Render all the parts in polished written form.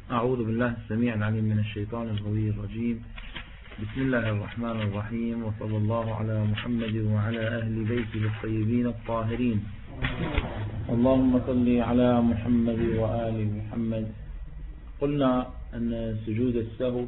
أعوذ بالله السميع العليم من الشيطان الغوي الرجيم. بسم الله الرحمن الرحيم، وصلى الله على محمد وعلى أهل بيته الطيبين الطاهرين. اللهم صل على محمد وآل محمد. قلنا أن سجود السهو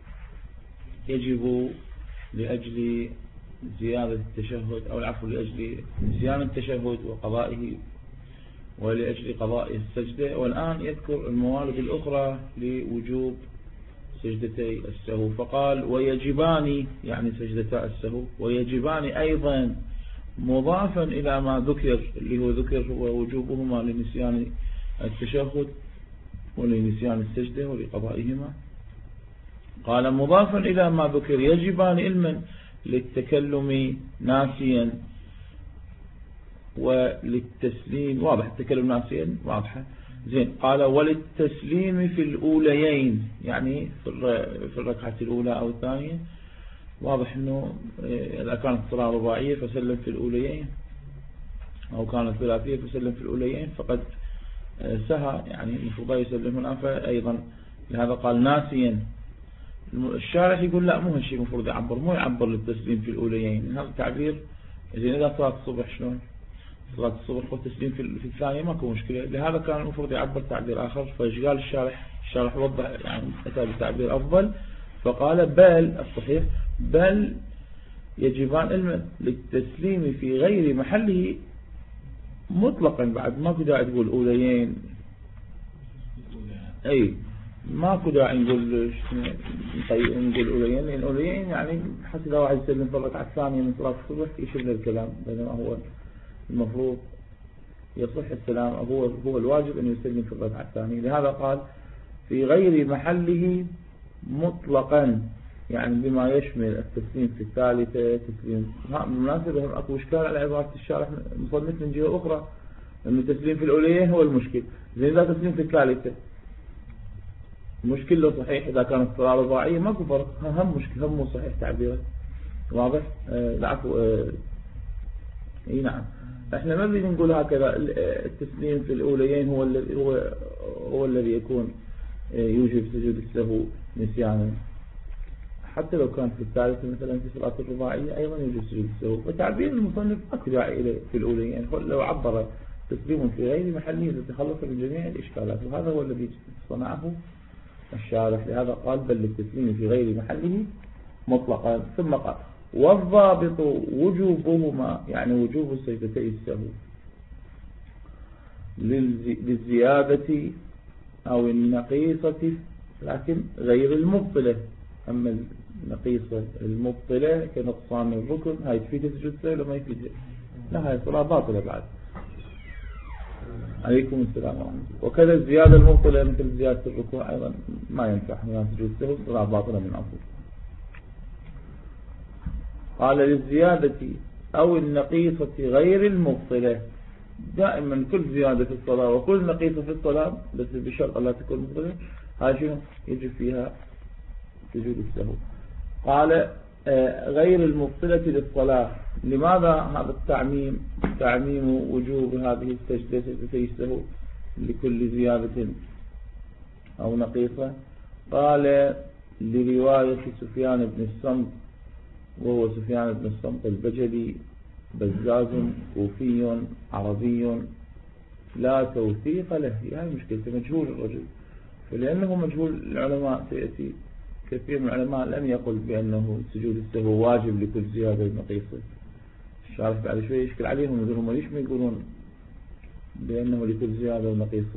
يجب لأجل زيادة التشهد، أو العفو لأجل نسيان التشهد وقضائه، ولأجل قضاء السجدة. والآن يذكر الموارد الأخرى لوجوب سجدتي السهو، فقال ويجبان، يعني سجدتا السهو، ويجبان أيضا مضافا إلى ما ذكر، اللي هو ذكر هو وجوبهما لنسيان التشهد ولنسيان السجدة ولقضائهما. قال مضافا إلى ما ذكر يجبان علما للتكلم ناسيا وللتسليم. واضح التكلم ناسيا، واضحة زين. قال وللتسليم في الأوليين، يعني في الركعة الأولى أو الثانية. واضح أنه إذا كانت الصلاة رباعية فسلم في الأوليين، أو كانت ثلاثية فسلم في الأوليين، فقد سهى، يعني المفروض يسلم هنا، فأيضا لهذا قال ناسيا. الشارح يقول لا، مو هالشيء المفروض يعبر، مو يعبر للتسليم في الأوليين، هذا التعبير زين. إذا صلاة الصبح شلون؟ صلاة الصبح والتسليم في الثانية ماكو مشكلة، لهذا كان المفروض يعبر تعبير آخر. فإيش قال الشارح وضح، يعني أتى بتعبير أفضل، فقال بل الصحيح بل يجبان علما للتسليم في غير محله مطلقا. بعد ماكو داعي تقول أوليين، أي ماكو داعي نقول أوليين، لأن أوليين يعني حتى إذا واحد يسلم في الركعة الثانية من صلاة الصبح يشبه الكلام، بينما هو المفروض يصح السلام، هو الواجب أن يسلم في الركعة الثانية. لهذا قال في غير محله مطلقا، يعني بما يشمل التسليم في الثالثة، تسليم. بالمناسبة هم أكو إشكال على عبارة الشارح مصنف من جهة أخرى، أن التسليم في الأوليين هو المشكل. زين إذا تسليم في الثالثة مشكلة صحيح، إذا كانت الصلاة رباعية ماكو فرق، هم مشكلة، هم مو صحيح تعبيره. واضح؟ العفو. اي نعم، احنا ما بدنا نقول هكذا. التسليم في الأوليين هو الذي يكون يوجب سجود السهو نسيانا، حتى لو كان في الثالثة مثلا في صلاة الرباعية أيضا يوجب سجود السهو. وتعبير المصنف أكو داعي إليه في الأوليين، لو عبر تسليم في غير محله لتخلص من جميع الإشكالات، وهذا هو الذي صنعه الشارح. لهذا قال بل للتسليم في غير محله مطلقا. ثم قال والضابط وجوبهما، يعني وجوب سجدتي السهو للزيادة أو النقيصة، لكن غير المبطلة. أما النقيصة المبطلة كنقصان الركن، هاي تفيد سجود السهو ولا ما يفيد؟ لا، هاي صلاة باطلة بعد. عليكم السلام ورحمة الله. وكذا الزيادة المبطلة مثل زيادة الركوع أيضا ما ينفع من سجود السهو، صلاة باطلة من أصل. قال للزيادة أو النقيصة غير المبطلة. دائما كل زيادة في الصلاة وكل نقيصة في الصلاة، بس بشرط لا تكون مبطلة، هاي شنو يجب فيها سجود السهو. قال غير المبطلة للصلاة. لماذا هذا تعميم وجوب هذه السجدة سجدتي السهو لكل زيادة أو نقيصة؟ قال لرواية سفيان بن الصمت، وهو سفيان بن الصمت البجلي بزاز كوفي عربي لا توثيق له. هاي مشكلته، مجهول الرجل. فلأنه مجهول العلماء سيأتي كثير من العلماء لم يقل بأنه سجود السهو واجب لكل زيادة نقيصة. الشارح بعد شوي يشكل عليهم، يقولون ليش ما يقولون بأنه لكل زيادة نقيصة؟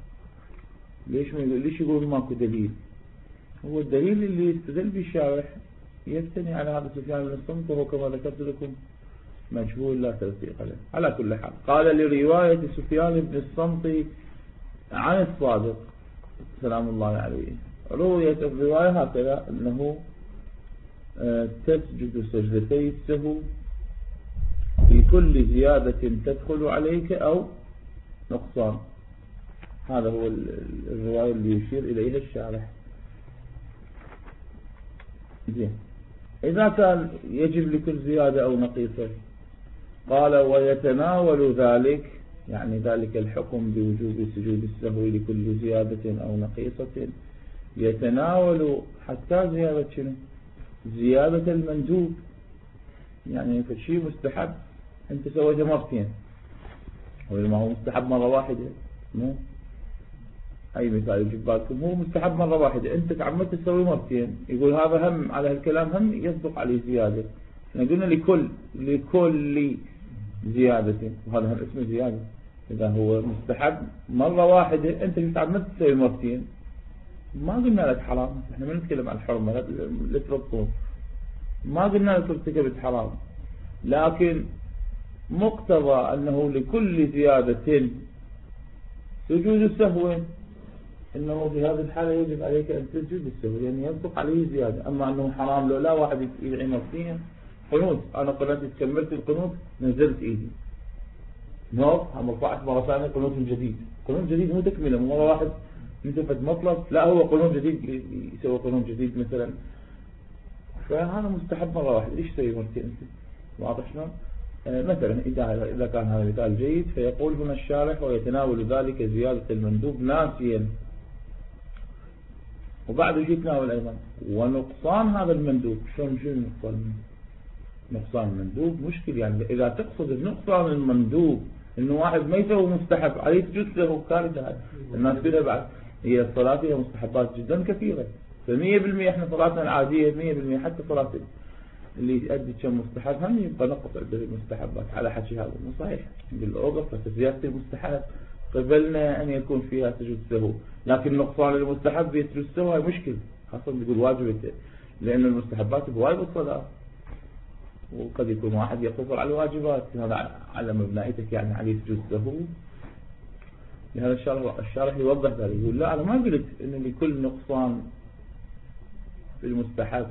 ليش يقولون ماكو دليل؟ هو الدليل اللي يستدل به الشارح يفتني على هذا سفيان بن الصمت، وهو كما ذكرت لكم مجهول لا توثيق له. على كل حال قال لرواية سفيان بن الصمت عن الصادق سلام الله عليه، رؤية الرواية هكذا أنه تسجد سجدتي السهو في كل زيادة تدخل عليك أو نقصان. هذا هو الرواية اللي يشير إليها الشارح. زين، إذا كان يجب لكل زيادة أو نقيصة، قال ويتناول ذلك، يعني ذلك الحكم بوجوب سجود السهو لكل زيادة أو نقيصة يتناول حتى زيادة شنو؟ زيادة المندوب. يعني فالشيء مستحب أنت سويته مرتين، وما هو مستحب مرة واحدة، مو أي مثال يجيب بالكم، هو مستحب مرة واحدة أنت تعمدت تسوي مرتين، يقول هذا هم على هالكلام هم يصدق عليه زيادة. احنا قلنا لكل زيادة، وهذا هم اسمه زيادة. إذا هو مستحب مرة واحدة أنت تعمدت تسوي مرتين، ما قلنا لك حرام. احنا ما نتكلم عن الحرمة، لا تربطون، ما قلنا لك ارتكبت حرام، لكن مقتضى أنه لكل زيادة سجود السهو، إنه في هذه الحالة يجب عليك أن تسجد السهو، يعني ينطق عليه زيادة. أما أنه حرام لو لا واحد يدعي مرتين قنوت، أنا قنوت كملت القنوت نزلت إيدي نوف هم رفعت مرة ثانية قنوت جديد، قنوت جديد مو تكملة مرة واحد نتفت مطلب، لا هو قنوت جديد يسوي قنوت جديد مثلا، فهذا مستحب مرة واحدة. ليش تسوي مرتين أنت؟ واضح شلون؟ مثلا إذا كان هذا مثال جيد فيقول هنا الشارح ويتناول ذلك زيادة المندوب ناسيا، وبعد يجي يتناول أيضا ونقصان هذا المندوب. شلون نقصان المندوب مشكل، يعني إذا تقصد النقصان المندوب إنه واحد ما يسوي مستحب عليه سجود له كارثة. الناس كلها بعد هي الصلاة فيها مستحبات جدا كثيرة، ف100% احنا صلاتنا العادية 100% حتى صلاة اللي يؤدي كم مستحب هم يبقى نقص عدة المستحبات على حكي هذا مو صحيح. بالأوقف فتزيادة المستحب قبلنا أن يكون فيها سجود سهو، لكن نقصان المستحب يسجد السهو هاي مشكل، خاصة بيقول واجبته، لأن المستحبات بواجب الصلاة، وقد يكون واحد يقتصر على الواجبات، هذا على مبنائتك يعني عليه سجود سهو. لهذا الشارح يوضح ذلك، يقول لا أنا ما قلت إن لكل نقصان في المستحب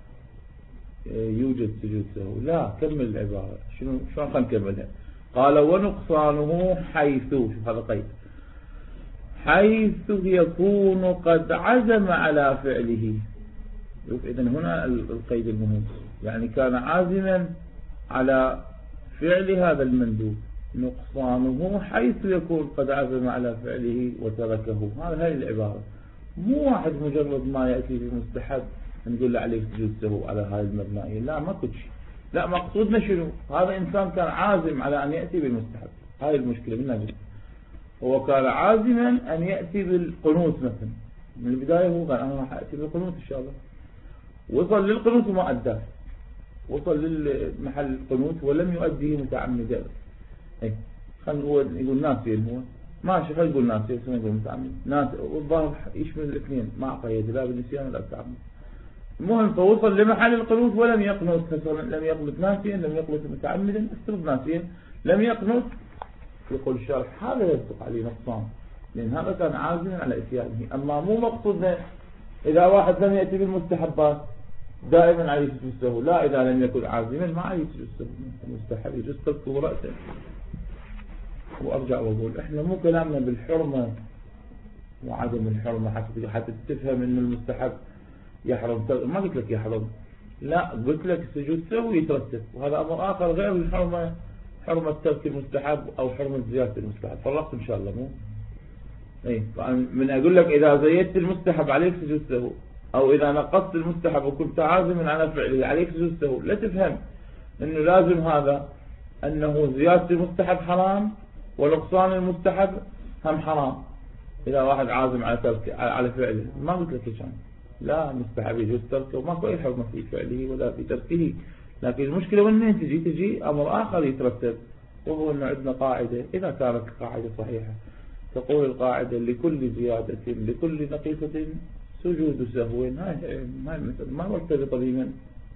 يوجد سجود سهو، لا كمل العبارة شلون خلينا نكملها. قال ونقصانه حيث، شوف هذا قيد، حيث يكون قد عزم على فعله. شوف إذن هنا القيد المهم، يعني كان عازما على فعل هذا المندوب. نقصانه حيث يكون قد عزم على فعله وتركه، هذه العبارة. مو واحد مجرد ما يأتي بمستحب نقول له عليه سجود سهو على هاي المبنائية، لا ما كل شيء، لا مقصودنا شنو؟ هذا إنسان كان عازم على أن يأتي بالمستحب، هاي المشكلة من نجد. هو كان عازما أن يأتي بالقنوت مثلا من البداية، هو قال أنا راح أتي بالقنوت إن شاء الله، وصل للقنوت وما أداه، وصل للمحل القنوت ولم يؤديه متعمدا. خلينا يقول ناسي، هو ماشي خلينا نقول ناسي، بس ما يقول متعمد، ناسي والظاهر يشمل الاثنين مع قيد، لا بالنسيان ولا بالتعمد. المهم فوصل لمحل القنوت ولم يقنط، لم يقنط ناسيا، لم يقنط متعمدا، استرد ناسيا لم يقنط. يقول الشارح هذا يصدق عليه نقصان، لأن هذا كان عازما على إتيانه. أما مو مقصودنا إذا واحد لم يأتي بالمستحبات دائما عليه سجود السهو، لا إذا لم يكن عازما ما عليه سجود السهو، المستحب يجوز تركه رأسا. وأرجع وأقول إحنا مو كلامنا بالحرمة وعدم الحرمة حتى تفهم إنه المستحب يحرم، ما قلت لك يحرم، لا قلت لك سجود سهو يترتب، وهذا أمر آخر غير الحرمة، حرمة ترك المستحب أو حرمة زيادة المستحب. فرقت إن شاء الله مو من أقول لك إذا زيدت المستحب عليك سجود سهو، أو إذا نقصت المستحب وكنت عازما على فعله عليك سجود سهو، لا تفهم إنه لازم هذا أنه زيادة المستحب حرام ونقصان المستحب هم حرام إذا واحد عازم على فعله. ما قلت لك إيش لا، مستحب يجوز تركه وماكو أي حرمة في فعله ولا في تركه، لكن المشكلة وإن تجي أمر آخر يترتب، وهو أنه عندنا قاعدة، إذا كانت القاعدة صحيحة تقول القاعدة لكل زيادة لكل نقيصة سجود سهو. هاي مثلا ما مرتبطة بمن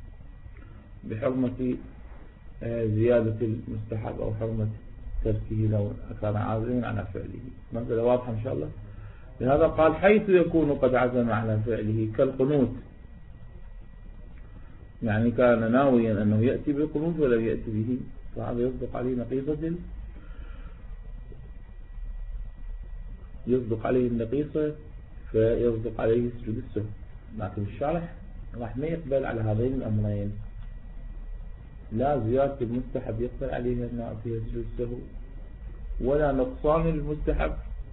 بحرمة زيادة المستحب أو حرمة تركه لو كان عازما على فعله. مثلا واضحة إن شاء الله. لهذا قال حيث يكون قد عزم على فعله كالقنوت، يعني كان ناويا أنه يأتي بالقنوت ولم يأتي به، فهذا يصدق عليه نقيصة، يصدق عليه النقيصة فيصدق عليه سجود السهو. لكن الشارح راح ما يقبل على هذين الأمرين، لا زيادة المستحب يقبل عليها أنها فيها سجود السهو، ولا نقصان المستحب،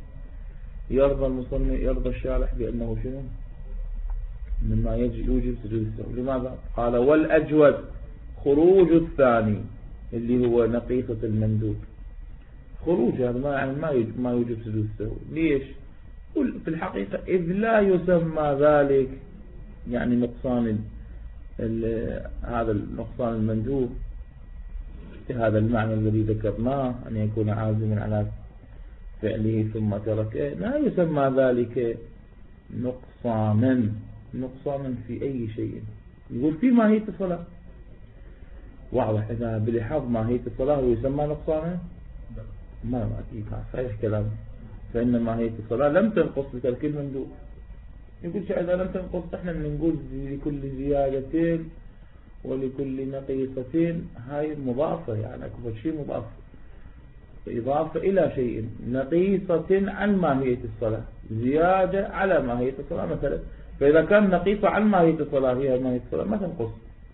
يرضى الشارح بأنه شنو مما يوجب سجود السهو. لماذا؟ قال والأجود خروج الثاني اللي هو نقيصة المندوب. خروج هذا يعني ما يوجب سجود السهو. ليش؟ في الحقيقة إذ لا يسمى ذلك يعني نقصان هذا النقصان المندوب هذا المعنى الذي ذكرناه أن يكون عازما على فعله ثم تركه، لا يسمى ذلك نقصانا في أي شيء. يقول في ماهية الصلاة واضح، إذا بلحاظ ماهية الصلاة هو يسمى نقصانا ما أكيد صحيح كلام. فإن ماهية الصلاة لم تنقص بترك المندوب. يقول إذا لم تنقص احنا نقول لكل زيادتين ولكل نقيصتين هاي مضافة، يعني أكبر شيء مضافة إضافة إلى شيء نقيصة عن ماهية الصلاة، زيادة على ماهية الصلاة مثلا. فإذا كان نقيصة عن ماهية الصلاة هي ماهية الصلاة ما تنقص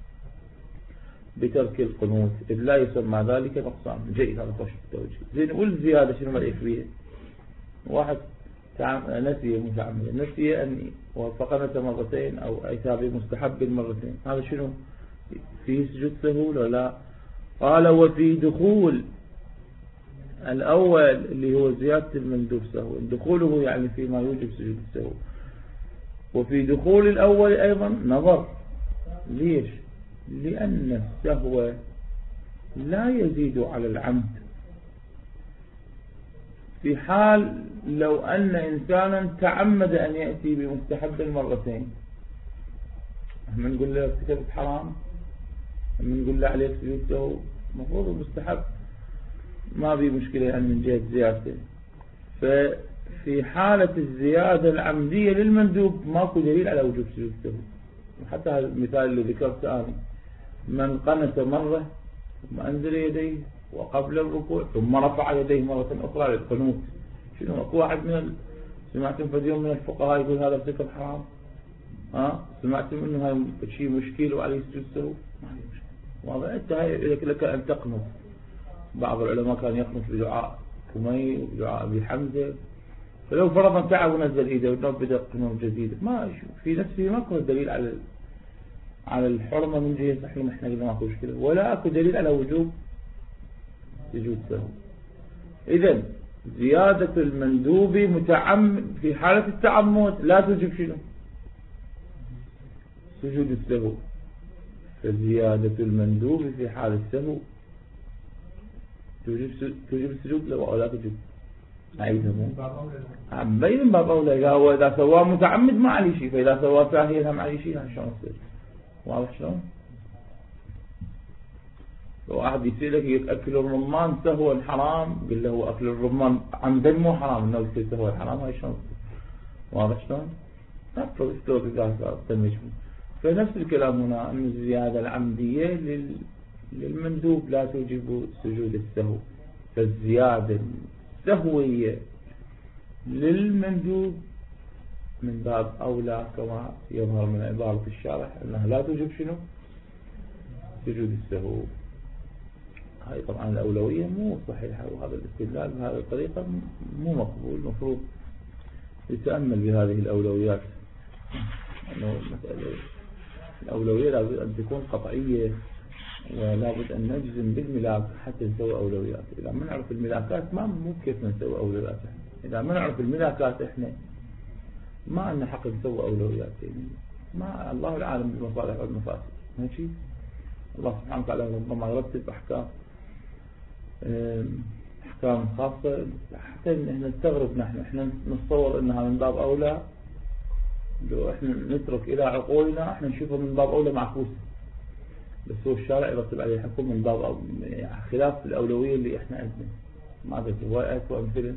بترك القنوت، إذ لا يسمى ذلك نقصان. جيد، هذا خوش التوجيه. زين، والزيادة شنو رأيك فيها؟ واحد نسي متعمدا، نسي أن وفقنت مرتين أو أيتابي مستحب مرتين، هذا شنو فيه سجود سهو ولا لا؟ قال وفي دخول الأول اللي هو زيادة المندوب سهو، دخوله يعني فيما يوجب سجود السهو. وفي دخول الأول أيضا نظر. ليش؟ لأن السهو لا يزيد على العمد. في حال لو أن إنسانا تعمد أن يأتي بمستحب مرتين، احنا نقول له ارتكبت حرام، احنا نقول له عليك سجود سهو، المفروض المستحب ما بي مشكلة يعني من جهة زيادته. ففي حالة الزيادة العمدية للمندوب ماكو دليل على وجوب سجود السهو. حتى هذا المثال اللي ذكرته أنا، من قنت مرة ثم أنزل يديه وقبل الركوع ثم رفع يديه مرة أخرى للقنوت، شنو أكو واحد سمعتم في يوم من الفقهاء يقول هذا ارتكب حرام؟ سمعتم إنه هاي شيء مشكل وعليه سجود السهو؟ ما عليه مشكلة. واضح. أنت هاي لك أن تقنط. بعض العلماء كان يقنط بدعاء كمي ودعاء أبي حمزة، فلو فرضا تعب ونزل إيده ونوب بدأ قنوت جديدة ما في نفسه ما كان دليل على الحرمة من جهة تحريم، احنا قلنا ماكو مشكلة، ولا اكو دليل على وجوب سجود سهو. إذن زيادة المندوب متعمد في حالة التعمد لا توجب شنو؟ سجود السهو. فزيادة المندوب في حال السهو توجب السجود أو لا توجب؟ أعيدها بين باب أولى. إذا سواه متعمد ما عليه شيء، فإذا سواه ساهيا ما عليه شيء. شلون يصير؟ واضح شلون؟ لو واحد يسألك أكل الرمان سهوا حرام، قل له أكل الرمان عمدا مو حرام، إنه يصير سهوا حرام. هاي شلون؟ واضح شلون؟ نفرض استوى بذلك تمجمع. فنفس الكلام هنا أن الزيادة العمدية للمندوب لا توجب سجود السهو. فالزيادة السهوية للمندوب من باب أولى كما يظهر من عبارة الشارح أنها لا توجب شنو؟ سجود السهو. هاي طبعا الأولوية مو صحيحة، وهذا الاستدلال بهذه الطريقة مو مقبول. المفروض يتأمل بهذه الأولويات، أنه مسألة الأولوية لابد أن تكون قطعية، ولابد أن نجزم بالملاك حتى نسوي أولويات. إذا ما نعرف الملاكات مو كيف نسوي أولويات. إذا ما نعرف الملاكات إحنا ما عندنا حق نسوي أولويات. ما الله العالم بالمصالح والمفاسد. ماشي. الله سبحانه وتعالى ربما يرتب أحكام خاصة حتى إحنا نستغرب. إحنا نتصور إنها من باب أولى، لو إحنا نترك إلى عقولنا إحنا نشوفها من باب أولى معكوسة، بس هو الشارع يرتب عليه حكم من باب خلاف الأولوية اللي إحنا عندنا. ما أدري روايات وأمثلة.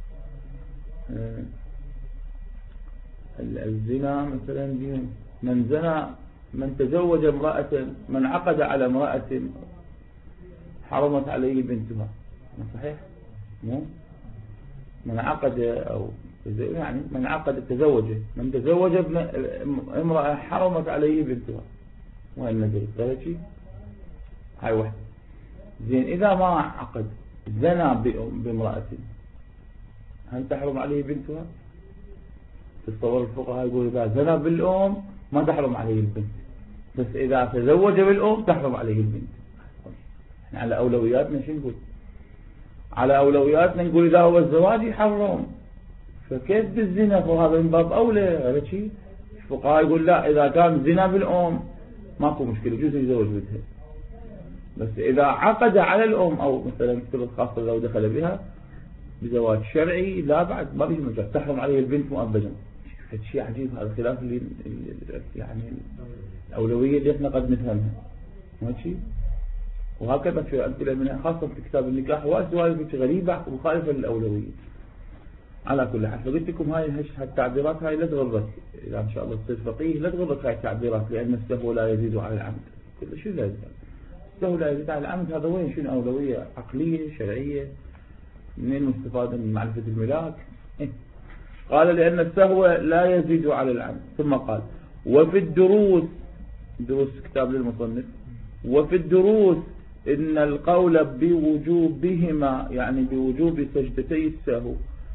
الزنا مثلا، من زنى، من تزوج امرأة، من عقد على امرأة حرمت عليه بنتها. صحيح؟ مو من عقد أو يعني من عقد من تزوج امرأة حرمت عليه بنتها. وين نزل ذلك؟ هاي واحد. زين، إذا ما عقد زنى بامرأة هل تحرم عليه بنتها؟ تصور الفقهاء يقول إذا زنى بالأم ما تحرم عليه البنت، بس إذا تزوج بالأم تحرم عليه البنت. على أولوياتنا شو نقول؟ على أولوياتنا نقول إذا هو الزواج يحرم، فكيف بالزنا؟ فهذا من باب أولى غير شيء. الفقهاء يقول لا، إذا كان زنا بالأم ماكو مشكلة، يجوز يتزوج بها، بس إذا عقد على الأم أو مثلا خاصة لو دخل بها بزواج شرعي لا، بعد ما بيجي مجال تحرم عليه البنت مؤبدا. هذا شيء عجيب، هذا خلاف اللي يعني الأولوية اللي احنا قد نفهمها ماشي. وهكذا في أمثلة منها خاصة في كتاب النكاح وسوالف غريبة مخالفة للأولوية. على كل حال فقلت لكم هاي التعبيرات هاي لا تغرك، إذا إن شاء الله تصير فقيه لا تغرك هاي التعبيرات، لأن السهو لا يزيد على العمد. كل شيء لا يزيد، السهو لا يزيد على العمد. هذا وين شنو أولوية عقلية شرعية؟ منين مستفادة من معرفة الملاك؟ قال لأن السهو لا يزيد على العمد. ثم قال وفي الدروس، دروس كتاب للمصنف، وفي الدروس إن القول بوجوبهما يعني بوجوب سجدتي السهو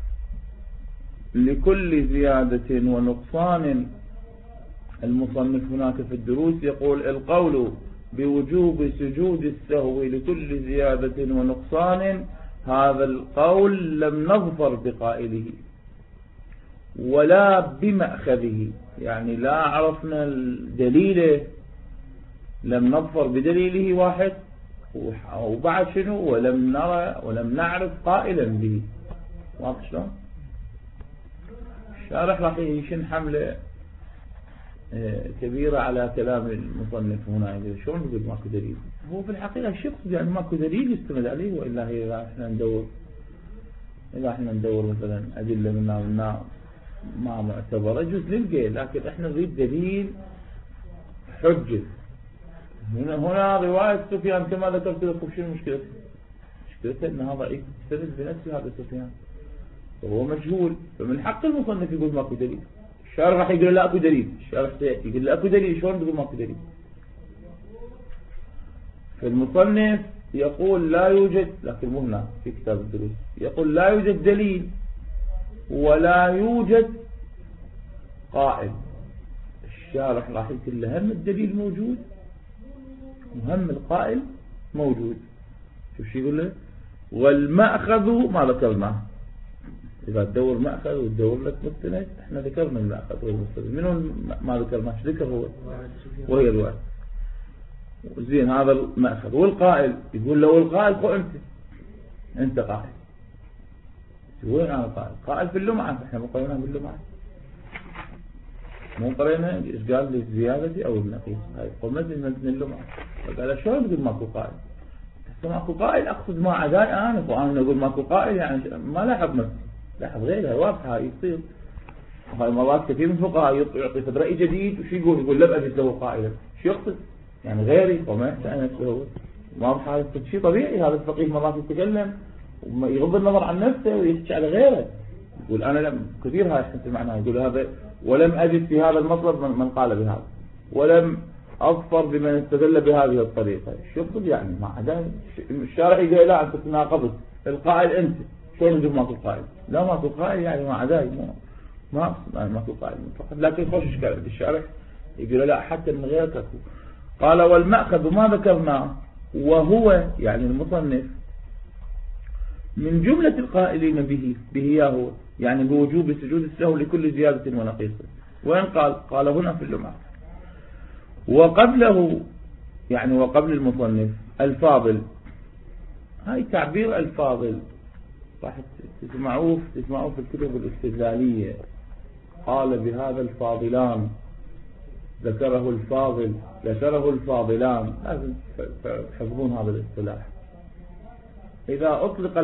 لكل زيادة ونقصان. المصنف هناك في الدروس يقول القول بوجوب سجود السهو لكل زيادة ونقصان، هذا القول لم نظفر بقائله ولا بمأخذه، يعني لا عرفنا الدليل، لم نظفر بدليله واحد، وبعد شنو ولم نرى ولم نعرف قائلا به. واضح شلون؟ الشارح راح يشن حملة كبيرة على كلام المصنف هنا. شلون يقول ماكو دليل؟ هو في الحقيقة الشخص يعني ماكو دليل يستند عليه، وإلا هي إذا احنا ندور مثلا أدلة منا ما معتبرة يجوز نلقى، لكن احنا نريد دليل حجة. هنا رواية سفيان كما ذكرت لكم شو مشكلته؟ مشكلته انها ضعيف يستند بنفسه هذا سفيان وهو مجهول، فمن حق المصنف يقول ماكو دليل. الشارح راح يقول لا اكو دليل، الشارح يقول لا اكو دليل، شلون تقول ماكو دليل؟ فالمصنف يقول لا يوجد، لكن مو هنا في كتاب الدروس يقول لا يوجد دليل ولا يوجد قائل. الشارح راح يقول له هم الدليل موجود وهم القائل موجود. شو يقول له؟ والمأخذ ما ذكرناه. إذا تدور مأخذ وتدور لك مستند، احنا ذكرنا المأخذ والمستند، منو ما ذكرناش؟ ذكر هو وهي الرواية. زين هذا المأخذ. والقائل يقول له القائل قل انت قائل. وين انا قائل؟ قائل في اللمعة، احنا مقرينها باللمعة، مو قرينا ايش قال للزيادة او النقيص. هاي قمت من اللمعة، فقال شلون تقول ماكو قائل؟ ماكو قائل اقصد ما عداي انا، وانا اقول ماكو قائل يعني ما لاحظ نفسي، لاحظ غيرها واضحة يصير. وهاي مرات كثير من الفقهاء يعطي رأي جديد وشو يقول لم أجد له قائلا. شو يقصد؟ يعني غيري وما يحتاج نفسه. واضح هذا شيء طبيعي، هذا الفقيه مرات يتكلم ويغض النظر عن نفسه ويحكي على غيره، يقول أنا لم كثير هاي حتى معناه، يقول هذا ولم أجد في هذا المطلب من قال بهذا، ولم أظفر بمن استدل بهذه الطريقة. شو يقصد يعني؟ ما عدا الشارع يقول لا أنت تناقضت، القائل أنت شلون نقول ماكو قائل؟ لا ماكو قائل يعني ما عداي ما أقصد يعني ماكو قائل فقط، لكن خوش إشكال عند الشارع يقول لا حتى من غير تكو. قال والمأخذ ما ذكرناه وهو يعني المصنف من جملة القائلين به هو يعني بوجوب سجود السهو لكل زيادة ونقيصة. وين قال هنا في اللمعة. وقبله يعني وقبل المصنف الفاضل، هاي تعبير الفاضل راح تسمعوه في الكتب الاستدلالية. قال بهذا الفاضلان، ذكره الفاضلان، لازم تحفظون هذا الاصطلاح. إذا أطلق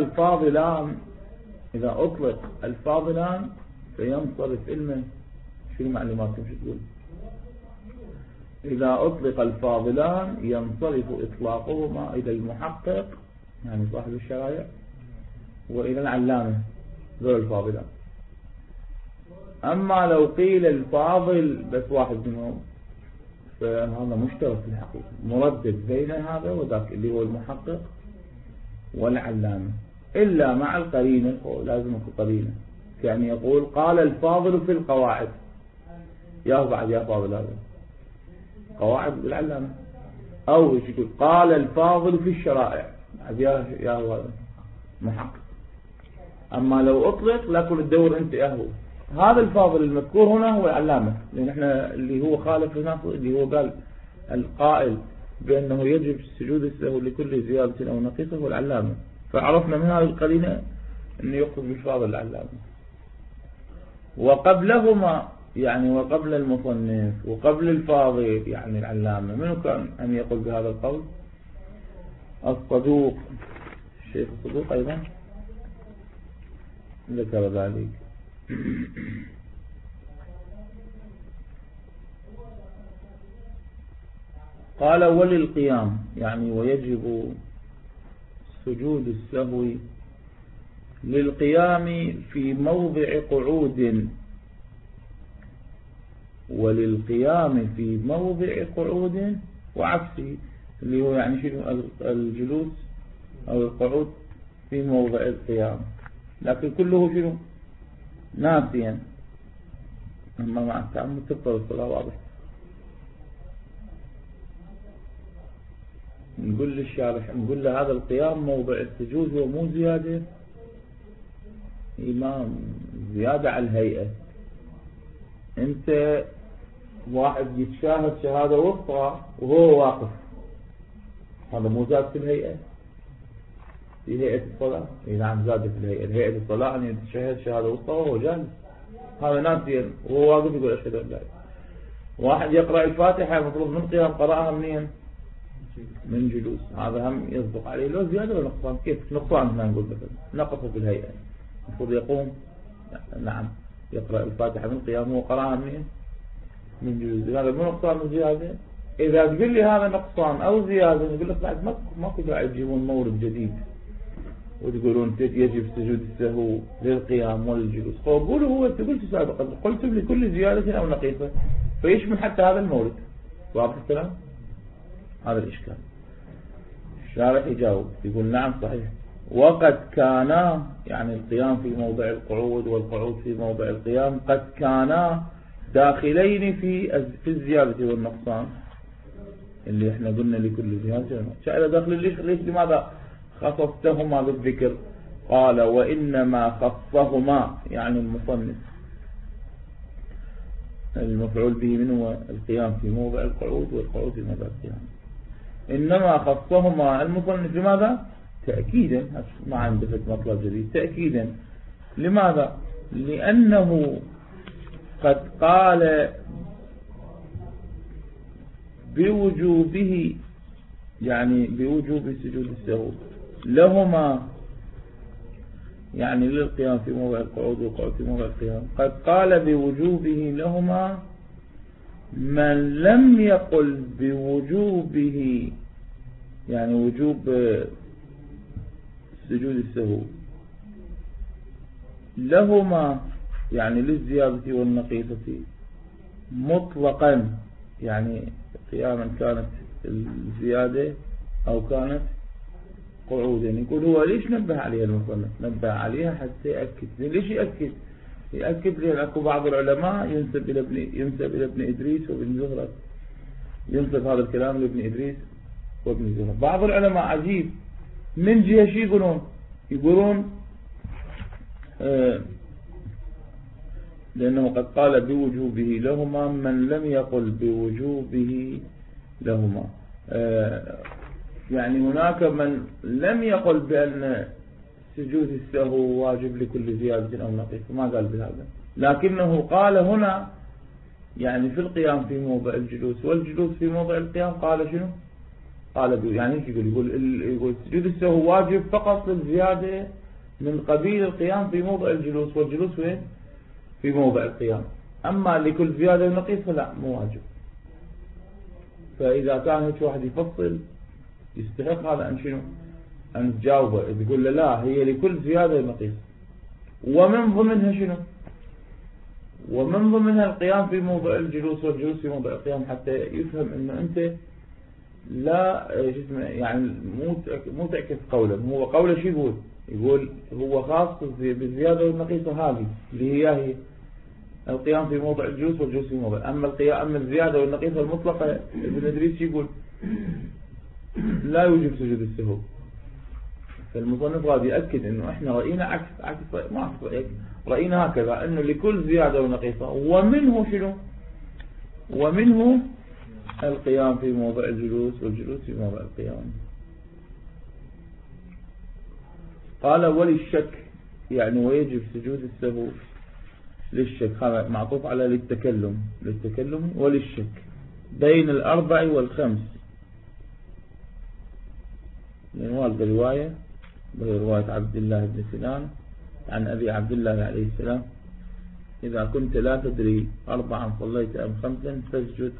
الفاضلان فينصرف علمه. شو المعلومات مش تقول؟ إذا أطلق الفاضلان ينصرف إطلاقهما إلى المحقق يعني صاحب الشرائع وإلى العلامة، ذو الفاضلان. أما لو قيل الفاضل بس واحد منهم فهذا مشترك في الحقيقة، مردد بين هذا وذاك اللي هو المحقق والعلامة، إلا مع القرينة، لازم يكون قرينة. يعني يقول قال الفاضل في القواعد، يا بعد يا فاضل هذا قواعد بالعلامة. أو يقول قال الفاضل في الشرائع، يا محقق. أما لو أطلق لكن الدور أنت هو هذا الفاضل المذكور هنا هو العلامة، لأن احنا اللي هو خالف هنا اللي هو قال القائل بأنه يجب سجود السهو لكل زيادة أو نقيصة هو العلامة. فعرفنا من هذه القرينة أنه يقصد بالفاضل العلامة. وقبلهما يعني وقبل المصنف وقبل الفاضل يعني العلامة، منو كان أن يقول بهذا القول؟ الصدوق، الشيخ الصدوق أيضا ذكر ذلك. قال وللقيام يعني ويجب سجود السهو للقيام في موضع قعود، وللقيام في موضع قعود وعكسه اللي هو يعني شنو الجلوس أو القعود في موضع القيام، لكن كله شنو ناسيا. أما مع التعمد تبطل الصلاة. واضح. نقول للشارح نقول له هذا القيام موضع السجود هو مو زيادة إمام، زيادة على الهيئة. أنت واحد يتشاهد شهادة وسطى وهو واقف، هذا مو زاد في الهيئة؟ في هيئة الصلاة؟ نعم زاد في الهيئة. هيئة الصلاة أن يتشاهد شهادة وسطى وهو جالس، هذا ناسيا وهو واقف يقول أشهد أن لا إله. واحد يقرأ الفاتحة مطلوب من قيام قراءها منين؟ من جلوس. هذا هم يصدق عليه لو زيادة ولا نقصان؟ كيف نقصان؟ هنا نقول مثلا نقص في الهيئة، المفروض يقوم نعم يقرأ الفاتحة من قيام وقراءها منين؟ من جلوس. هذا مو نقصان وزيادة. إذا تقول لي هذا نقصان أو زيادة نقول لك بعد ما كنتوا تجيبون مورد جديد وتقولون يجب سجود السهو للقيام والجلوس. قولوا هو أنت قلت سابقا قلت لكل زيادة أو نقيصة فيشمل حتى هذا المورد. واضح الكلام؟ هذا الإشكال. الشارح يجاوب يقول نعم صحيح. وقد كانا يعني القيام في موضع القعود والقعود في موضع القيام قد كانا داخلين في الزيادة والنقصان اللي احنا قلنا لكل زيادة. شاعر داخل ليش لماذا خصصتهما بالذكر؟ قال وإنما خصهما يعني المصنف المفعول به منه القيام في موضع القعود والقعود في موضع القيام، إنما خصهما المصنف لماذا؟ تأكيدا، ما عنده مطلب جديد، تأكيدا. لماذا؟ لأنه قد قال بوجوبه يعني بوجوب سجود السهو لهما يعني للقيام في موضع القعود والقعود في موضع القيام. قد قال بوجوبه لهما من لم يقل بوجوبه يعني وجوب سجود السهو لهما يعني للزيادة والنقيصة مطلقا، يعني قياما كانت الزيادة أو كانت قعودا. يقول هو ليش نبه عليها المصنف؟ نبه عليها حتى يأكد. ليش يأكد؟ يأكد لأن أكو بعض العلماء ينسب إلى ابن إدريس وابن زهرة، ينسب هذا الكلام لابن إدريس وابن زهرة. بعض العلماء عجيب من جهة شي يقولون لأنه قد قال بوجوبه لهما من لم يقل بوجوبه لهما، يعني هناك من لم يقل بأن سجود السهو واجب لكل زيادة أو نقيصة، ما قال بهذا، لكنه قال هنا يعني في القيام في موضع الجلوس والجلوس في موضع القيام قال شنو؟ قال يعني يقول سجود السهو واجب فقط للزيادة من قبيل القيام في موضع الجلوس والجلوس وين؟ في موضع القيام. أما لكل زيادة ونقيصة لا مو واجب. فإذا كان هيك واحد يفصل يستحق هذا أن شنو؟ أن تجاوبه يقول له لا هي لكل زيادة ونقيصة، ومن ضمنها شنو؟ ومن ضمنها القيام في موضع الجلوس والجلوس في موضع القيام، حتى يفهم أنه أنت لا يعني مو تعكس قوله. هو قوله شو يقول هو خاص بالزيادة والنقيصة هذه اللي هي القيام في موضع الجلوس والجلوس في موضع. أما الزيادة والنقيصة المطلقة ابن إدريس يقول لا يوجب سجود السهو. فالمصنف غادي يأكد انه احنا رأينا عكس ما عكس رأيك، رأينا هكذا انه لكل زيادة ونقيصة ومنه شنو؟ ومنه القيام في موضع الجلوس والجلوس في موضع القيام. قال وللشك يعني ويجب سجود السهو للشك، هذا معطوف على للتكلم وللشك بين الأربع والخمس. من والد رواية وهي رواية عبد الله بن سنان عن أبي عبد الله عليه السلام: إذا كنت لا تدري 4 صليت أم 5 فاسجد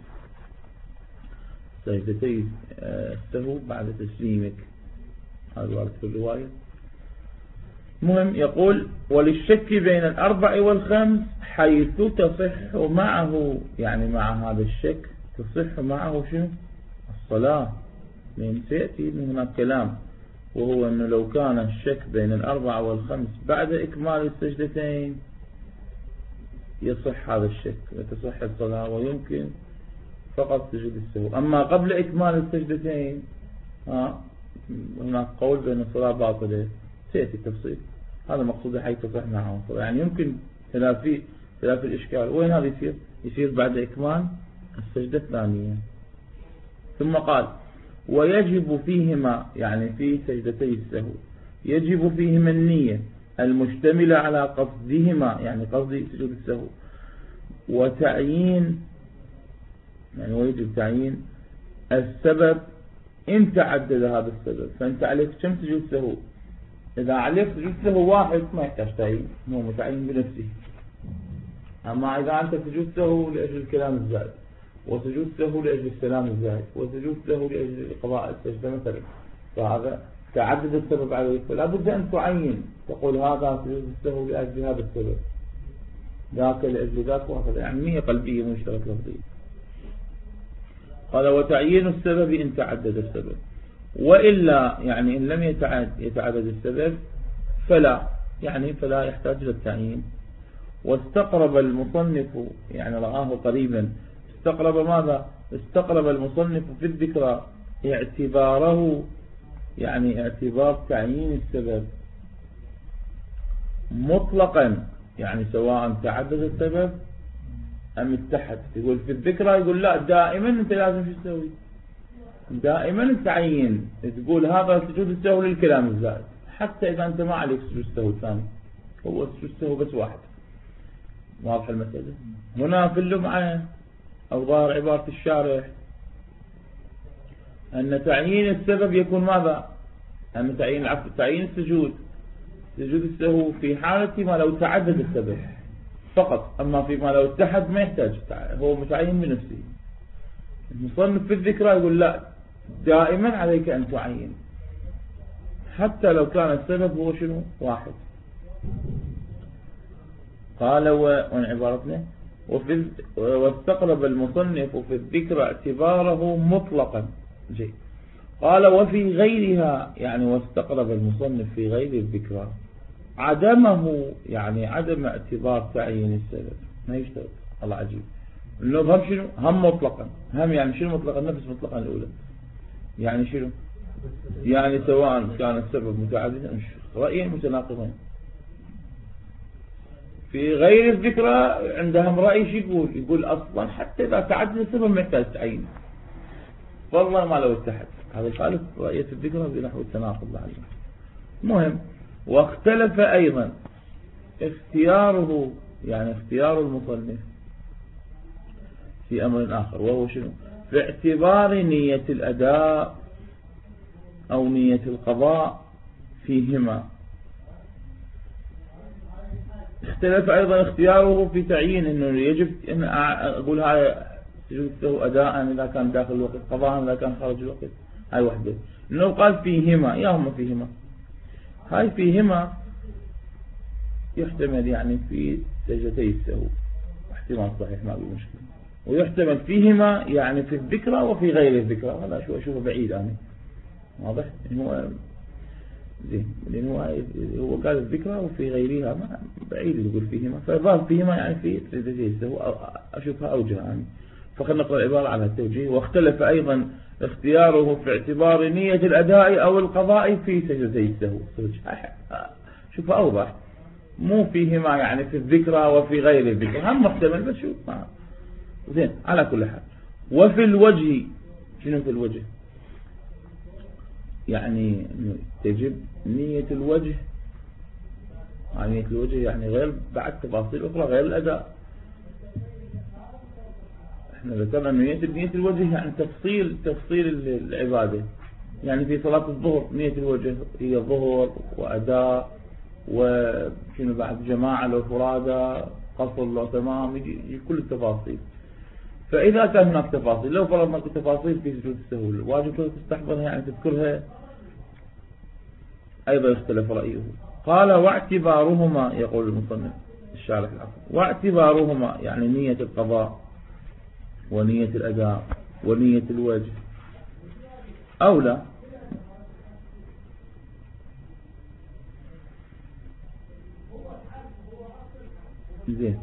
سجدتي السهو بعد تسليمك. هذا وارد في الرواية. مهم يقول وللشك بين 4 والخمس حيث تصح معه، يعني مع هذا الشك تصح معه شنو؟ الصلاة. من سيأتي من هناك كلام، وهو أنه لو كان الشك بين 4 والخمس بعد إكمال السجدتين يصح هذا الشك وتصح الصلاة ويمكن فقط سجود السهو. أما قبل إكمال السجدتين هناك قول بأن الصلاة باطلة، سيأتي التفصيل. هذا مقصود حيث تصح معه الصلاة، يعني يمكن خلاف الإشكال. وين هذا يصير بعد إكمال السجدة الثانية. ثم قال ويجب فيهما، يعني في سجدتي السهو يجب فيهما النية المشتملة على قصدهما، يعني قصد سجود السهو، وتعيين، يعني ويجب تعيين السبب إن تعدد هذا السبب. فأنت عليك كم سجود سهو؟ إذا عليك سجود سهو واحد ما يحتاج تعيين، هو متعين بنفسه. أما إذا أنت سجود سهو لأجل الكلام الزائد، وسجود سهو لأجل السلام الزائد، وسجود سهو لأجل قضاء السجدة مثلا، فهذا تعدد السبب عليك، فلا بد أن تعين، تقول هذا سجود السهو لأجل هذا السبب، ذاك لأجل ذاك، وهكذا. يعني نية قلبية مشترك لفظية. قال وتعيين السبب إن تعدد السبب، وإلا يعني إن لم يتعدد السبب فلا يحتاج للتعيين. واستقرب المصنف، يعني رآه قريبا، استقرب ماذا؟ استقرب المصنف في الذكرى اعتباره، يعني اعتبار تعيين السبب مطلقا، يعني سواء تعدد السبب أم اتحد. يقول في الذكرى، يقول لا دائما أنت لازم شو تسوي؟ دائما تعين، تقول هذا سجود السهو للكلام الزائد، حتى إذا أنت ما عليك سجود السهو الثاني، هو سجود السهو بس واحد. واضح المسألة؟ هنا في اللمعة أو ظاهر عبارة الشارح أن تعيين السبب يكون ماذا؟ أن تعيين السجود، سجود السهو في حالة ما لو تعدد السبب فقط، أما فيما لو اتحد ما يحتاج، هو متعين بنفسه. المصنف في الذكرى يقول لا دائما عليك أن تعين حتى لو كان السبب هو شنو؟ واحد. قال وعن عبارتنا واستقرب المصنف في الذكرى اعتباره مطلقا. جيد. قال وفي غيرها، يعني واستقرب المصنف في غير الذكرى عدمه، يعني عدم اعتبار تعيين السبب، ما يشترط. الله عجيب انه هم شنو؟ هم مطلقا، هم يعني شنو مطلقا؟ نفس مطلقا الاولى، يعني شنو؟ يعني سواء كان السبب متعددا مش رأيين متناقضين. في غير الذكرى عندهم رأي شو يقول أصلا حتى إذا تعدد السبب ما يحتاج تعيين، والله ما لو اتحد. هذا يخالف رأية الذكرى بنحو التناقض لعله. مهم. واختلف أيضا اختياره، يعني اختيار المصنف في أمر آخر، وهو شنو؟ في اعتبار نية الأداء أو نية القضاء فيهما. اختلف أيضا اختياره في تعيين أنه يجب أن أقول هاي سجود السهو أداء إذا كان داخل الوقت، قضاء إذا كان خارج الوقت. هاي وحدة. إنه قال فيهما، ياهما فيهما، هاي فيهما يحتمل يعني في سجدتي السهو، احتمال صحيح ما بمشكلة، ويحتمل فيهما يعني في الذكرى وفي غير الذكرى. هذا شو أشوفه بعيد أنا، واضح؟ هو زين، لأن هو قال الذكرى وفي غيرها، ما بعيد يقول فيهما، فإضافة فيهما يعني في هو أشوفها أوجه يعني. فخلنا نقرأ العبارة على التوجيه. واختلف أيضا اختياره في اعتبار نية الأداء أو القضاء في سجدتي السهو. شوفها أوضح، مو فيهما يعني في الذكرى وفي غير الذكرى، هم محتمل بس شوف زين على كل حال. وفي الوجه، شنو في الوجه؟ يعني تجب نية الوجه، نية الوجه يعني غير بعد تفاصيل أخرى غير الأداء. احنا ذكرنا نية الوجه يعني تفصيل العبادة. يعني في صلاة الظهر نية الوجه هي ظهر وأداء وشنو بعد جماعة لو فرادى، قصر لو تمام، يجي كل التفاصيل. فإذا كان هناك تفاصيل، لو فرضنا تفاصيل في سجود السهو الواجب تستحضرها يعني تذكرها، أيضا يختلف رأيه. قال واعتبارهما، يقول المصنف الشارح العقل، واعتبارهما يعني نية القضاء ونية الأداء ونية الوجه أولى زين.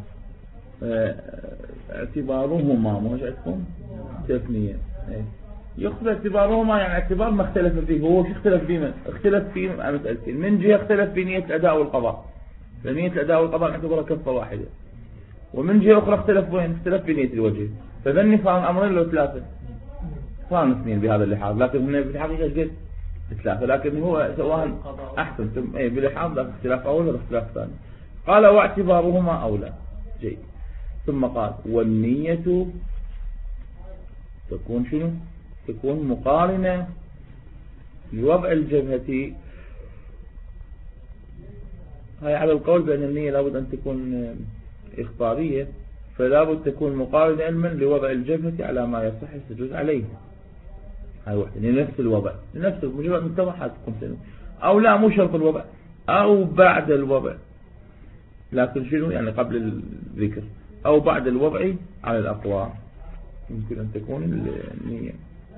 اعتبارهما مش عندكم تثنية، يأخذ اعتبارهما يعني اعتبار ما اختلف فيه. هو شو اختلف فيه؟ من اختلف فيه مسألتين. من جهة اختلف في نية الأداء والقضاء، فنية الأداء والقضاء نعتبرها كفة واحدة. ومن جهة أخرى اختلف وين؟ اختلف في نية الوجه. فذني فان أمرين لو ثلاثة، فان اثنين بهذا اللحاظ، لكن هنا في الحقيقة قد ثلاثة، لكن هو سواء أحسن بلحاظ لا اختلاف أول ولا اختلاف ثاني. قال واعتبارهما أولى. جيد. ثم قال والنية تكون شنو؟ تكون مقارنة لوضع الجبهة. هاي على القول بأن النية لابد أن تكون إخبارية، فلابد تكون مقارنة علما لوضع الجبهة على ما يصح السجود عليه. هاي واحدة لنفس الوضع، لنفس مجرد متضحة تكون سنو، أو لا مو شرط الوضع، أو بعد الوضع، لكن شنو يعني قبل الذكر أو بعد الوضع على الأقوى يمكن أن تكون النية.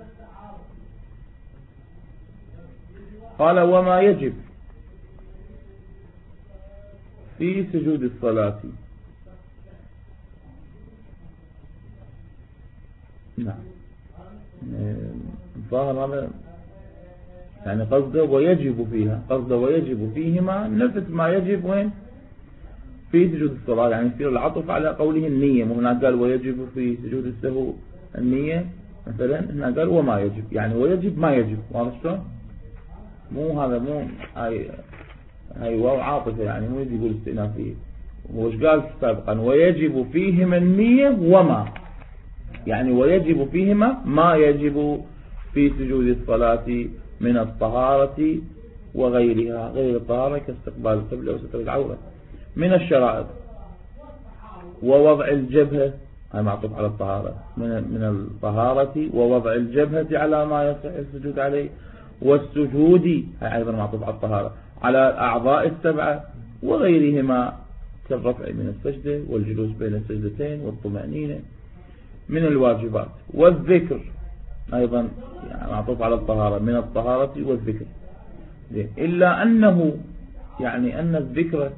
قال وما يجب في سجود الصلاة. نعم، ظاهر هذا يعني قصده ويجب فيها، قصده ويجب فيهما نفس ما يجب وين في سجود الصلاة، يعني يصير العطف على قوله النية. هنا قال ويجب في سجود السهو النية مثلا، هنا قال وما يجب، يعني ويجب ما يجب. واضح شلون؟ مو هذا، مو هاي واو عاطفة، يعني مو يقول استئنافية. وش قال سابقا؟ ويجب فيهما النية وما، يعني ويجب فيهما ما يجب في سجود الصلاة من الطهارة وغيرها، غير الطهارة كاستقبال القبلة وستر العورة من الشرائط، ووضع الجبهة، هاي معطوف على الطهارة، من الطهارة ووضع الجبهة على ما يصح السجود عليه، والسجود هاي أيضا معطوف على الطهارة على الأعضاء السبعة وغيرهما كالرفع من السجدة والجلوس بين السجدتين والطمأنينة من الواجبات، والذكر أيضا يعني معطوف على الطهارة من الطهارة والذكر. إلا أنه يعني أن الذكر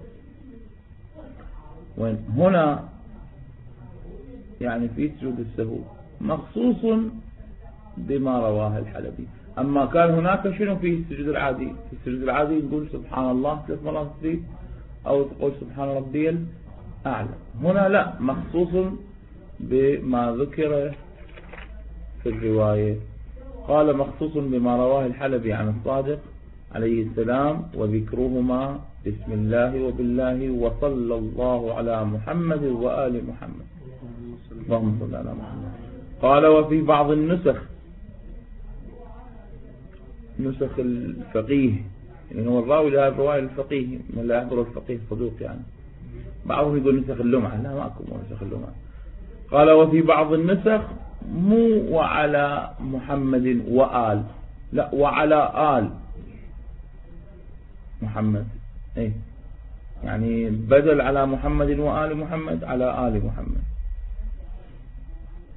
وين هنا يعني في سجود السهو مخصوص بما رواه الحلبي. أما كان هناك شنو في السجود العادي؟ في السجود العادي نقول سبحان الله 3 مرات تزيد أو تقول سبحان ربي الأعلى. هنا لا، مخصوص بما ذكر في الرواية. قال مخصوص بما رواه الحلبي عن الصادق عليه السلام وذكرهما بسم الله وبالله وصلى الله على محمد وآل محمد اللهم صل على محمد. قال وفي بعض النسخ، نسخ الفقيه، يعني هو الراوي لهذا الرواية الفقيه من لا يحضر الفقيه الصدوق، يعني بعضهم يقول نسخ اللمعة، لا ماكو نسخ اللمعة. قال وفي بعض النسخ مو وعلى محمد وآل، لا وعلى آل محمد، ايه يعني بدل على محمد وآل محمد على آل محمد.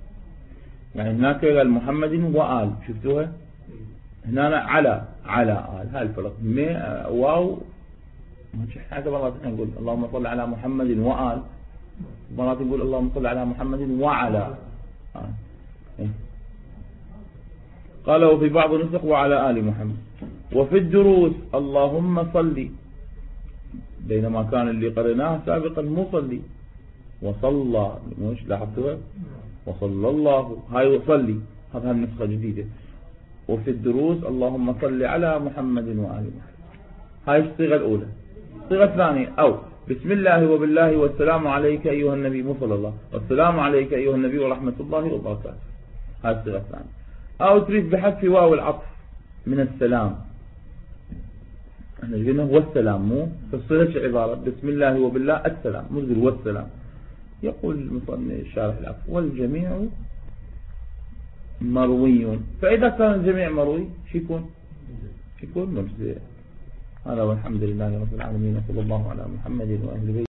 يعني هناك قال محمد وآل، شفتوها هنا على آل، هاي الفرق. واو حاجة مرات نقول اللهم صل على محمد وآل، مرات نقول اللهم صل على محمد وعلى قال وفي بعض النسخ وعلى آل محمد. وفي الدروس اللهم صل، بينما كان اللي قرناه سابقا مصلي وصلى، مش لاحظتوها وصلى الله، هاي وصلي، هذا النسخة جديدة. وفي الدروس اللهم صل على محمد وآل محمد، هاي الصيغة الأولى. الصيغة الثانية أو بسم الله وبالله والسلام عليك أيها النبي، مو صلى الله، والسلام عليك أيها النبي ورحمة الله وبركاته، هاي الصيغة الثانية. أو تريد بحذف واو العطف من السلام، احنا قلنا هو السلام، مو فالصيغة عبارة بسم الله وبالله السلام، مو هو السلام. يقول الشارح العفو والجميع مروي، فإذا كان الجميع مروي يكون مجزئ. هذا والحمد لله رب العالمين، صلى الله على محمد وآله